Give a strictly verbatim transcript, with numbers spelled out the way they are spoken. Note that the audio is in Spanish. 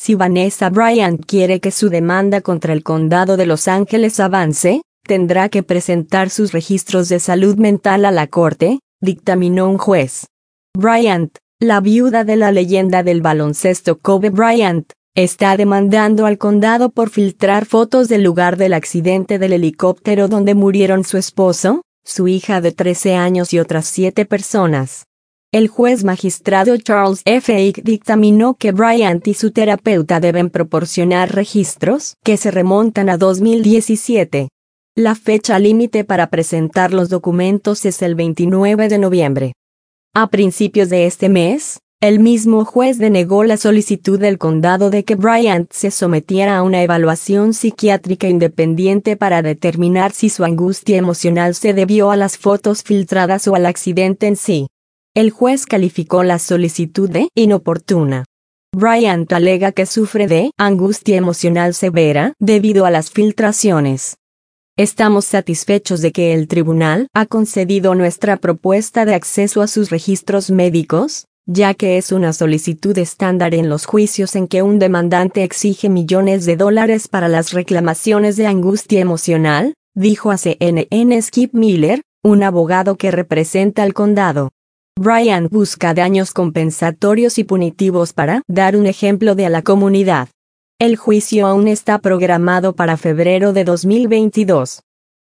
Si Vanessa Bryant quiere que su demanda contra el condado de Los Ángeles avance, tendrá que presentar sus registros de salud mental a la corte, dictaminó un juez. Bryant, la viuda de la leyenda del baloncesto Kobe Bryant, está demandando al condado por filtrar fotos del lugar del accidente del helicóptero donde murieron su esposo, su hija de trece años y otras siete personas. El juez magistrado Charles F. Ake dictaminó que Bryant y su terapeuta deben proporcionar registros que se remontan a dos mil diecisiete. La fecha límite para presentar los documentos es el veintinueve de noviembre. A principios de este mes, el mismo juez denegó la solicitud del condado de que Bryant se sometiera a una evaluación psiquiátrica independiente para determinar si su angustia emocional se debió a las fotos filtradas o al accidente en sí. El juez calificó la solicitud de inoportuna. Bryant alega que sufre de angustia emocional severa debido a las filtraciones. Estamos satisfechos de que el tribunal ha concedido nuestra propuesta de acceso a sus registros médicos, ya que es una solicitud estándar en los juicios en que un demandante exige millones de dólares para las reclamaciones de angustia emocional, dijo a C N N Skip Miller, un abogado que representa al condado. Bryant busca daños compensatorios y punitivos para dar un ejemplo de a la comunidad. El juicio aún está programado para febrero de dos mil veintidós.